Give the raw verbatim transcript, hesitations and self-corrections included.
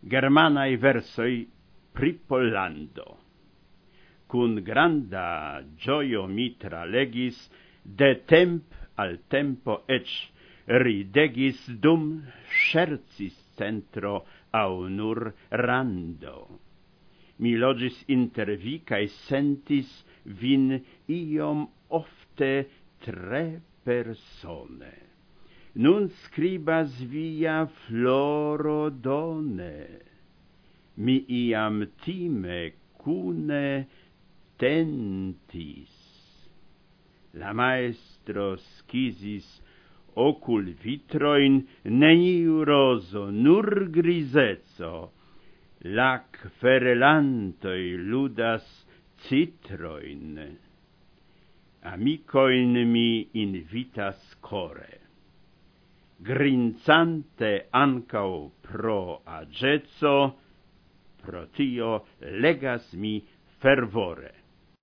Germanae versoi pri Pollando. Cun granda gioio mitra legis, de temp al tempo ec ridegis dum schercis centro au nur rando. Mi logis inter vi, cae sentis vin iom ofte tre persone. Nun scribas via floro done. Mi iam time cune tentis. La maestro scisis ocul vitroin, neniu roso, nur grisezo. Lac ferelantoi ludas citroin. Amicoin mi invitas core. Grinzante ancao pro agezo, pro tio legas mi fervore.